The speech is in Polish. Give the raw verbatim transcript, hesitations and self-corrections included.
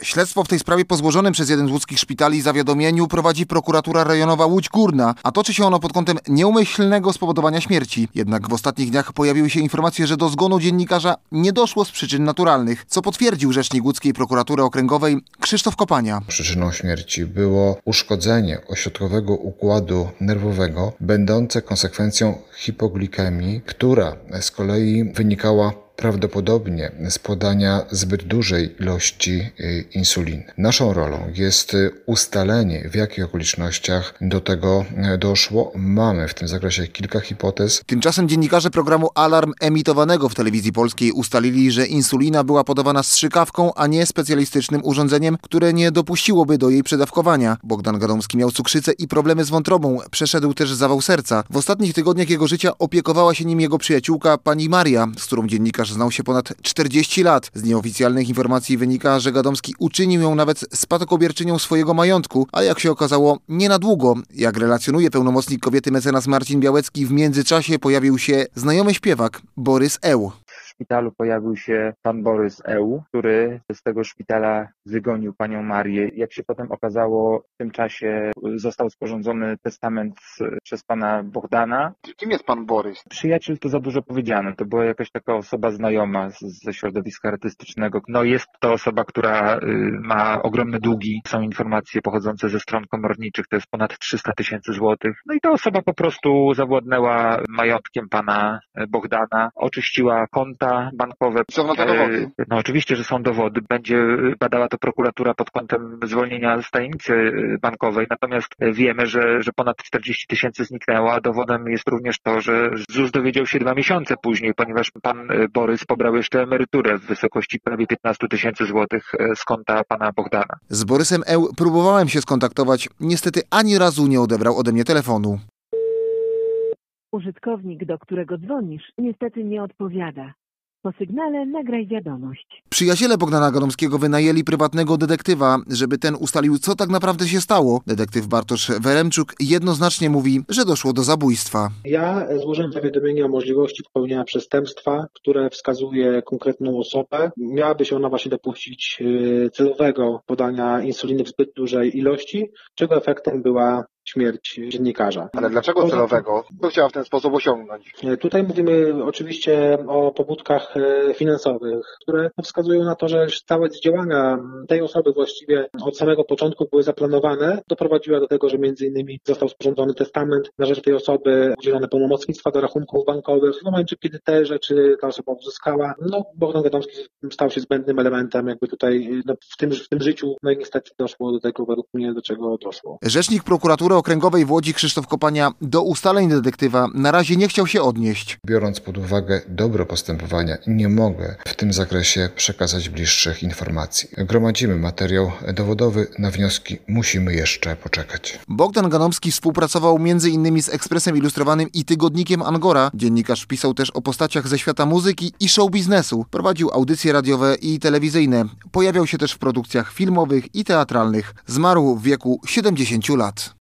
Śledztwo w tej sprawie po złożonym przez jeden z łódzkich szpitali zawiadomieniu prowadzi prokuratura rejonowa Łódź Górna, a toczy się ono pod kątem nieumyślnego spowodowania śmierci. Jednak w ostatnich dniach pojawiły się informacje, że do zgonu dziennikarza nie doszło z przyczyn naturalnych, co potwierdził rzecznik łódzkiej prokuratury okręgowej Krzysztof Kopania. Przyczyną śmierci było uszkodzenie ośrodkowego układu nerwowego, będące konsekwencją hipoglikemii, która z kolei wynikała prawdopodobnie z podania zbyt dużej ilości insuliny. Naszą rolą jest ustalenie, w jakich okolicznościach do tego doszło. Mamy w tym zakresie kilka hipotez. Tymczasem dziennikarze programu Alarm emitowanego w telewizji polskiej ustalili, że insulina była podawana strzykawką, a nie specjalistycznym urządzeniem, które nie dopuściłoby do jej przedawkowania. Bogdan Gadomski miał cukrzycę i problemy z wątrobą. Przeszedł też zawał serca. W ostatnich tygodniach jego życia opiekowała się nim jego przyjaciółka pani Maria, z którą dziennikarz znał się ponad czterdzieści lat. Z nieoficjalnych informacji wynika, że Gadomski uczynił ją nawet spadkobierczynią swojego majątku, a jak się okazało, nie na długo. Jak relacjonuje pełnomocnik kobiety mecenas Marcin Białecki, w międzyczasie pojawił się znajomy śpiewak Borys Eł. W szpitalu pojawił się pan Borys Eł, który z tego szpitala wygonił panią Marię. Jak się potem okazało, w tym czasie został sporządzony testament przez pana Bogdana. Kim jest pan Borys? Przyjaciel to za dużo powiedziane. To była jakaś taka osoba znajoma z, ze środowiska artystycznego. No jest to osoba, która y, ma ogromne długi. Są informacje pochodzące ze stron komorniczych. To jest ponad trzysta tysięcy złotych. No i ta osoba po prostu zawładnęła majątkiem pana Bogdana. Oczyściła konta bankowe. Są na to dowody? No oczywiście, że są dowody. Będzie badała to prokuratura pod kątem zwolnienia z tajemnicy bankowej. Natomiast wiemy, że, że ponad czterdzieści tysięcy zniknęło, a dowodem jest również to, że Z U S dowiedział się dwa miesiące później, ponieważ pan Borys pobrał jeszcze emeryturę w wysokości prawie piętnaście tysięcy złotych z konta pana Bogdana. Z Borysem Eł próbowałem się skontaktować. Niestety ani razu nie odebrał ode mnie telefonu. Użytkownik, do którego dzwonisz, niestety nie odpowiada. Po sygnale nagraj wiadomość. Przyjaciele Bogdana Gadomskiego wynajęli prywatnego detektywa, żeby ten ustalił, co tak naprawdę się stało. Detektyw Bartosz Weremczuk jednoznacznie mówi, że doszło do zabójstwa. Ja złożyłem zawiadomienie o możliwości popełnienia przestępstwa, które wskazuje konkretną osobę. Miałaby się ona właśnie dopuścić celowego podania insuliny w zbyt dużej ilości, czego efektem była śmierć dziennikarza. Ale dlaczego celowego? Co chciała w ten sposób osiągnąć? Tutaj mówimy oczywiście o pobudkach finansowych, które wskazują na to, że całe działania tej osoby właściwie od samego początku były zaplanowane. Doprowadziła do tego, że między innymi został sporządzony testament na rzecz tej osoby, udzielone pełnomocnictwa do rachunków bankowych. W momencie, kiedy te rzeczy ta osoba uzyskała, no Bogdan Gadomski stał się zbędnym elementem jakby tutaj no, w, tym, w tym życiu. No i niestety doszło do tego, według mnie, do czego doszło. Rzecznik prokuratury okręgowej w Łodzi Krzysztof Kopania do ustaleń detektywa na razie nie chciał się odnieść. Biorąc pod uwagę dobro postępowania, nie mogę w tym zakresie przekazać bliższych informacji. Gromadzimy materiał dowodowy, na wnioski musimy jeszcze poczekać. Bogdan Gadomski współpracował między innymi z Ekspresem Ilustrowanym i tygodnikiem Angora. Dziennikarz pisał też o postaciach ze świata muzyki i show biznesu. Prowadził audycje radiowe i telewizyjne. Pojawiał się też w produkcjach filmowych i teatralnych. Zmarł w wieku siedemdziesięciu lat.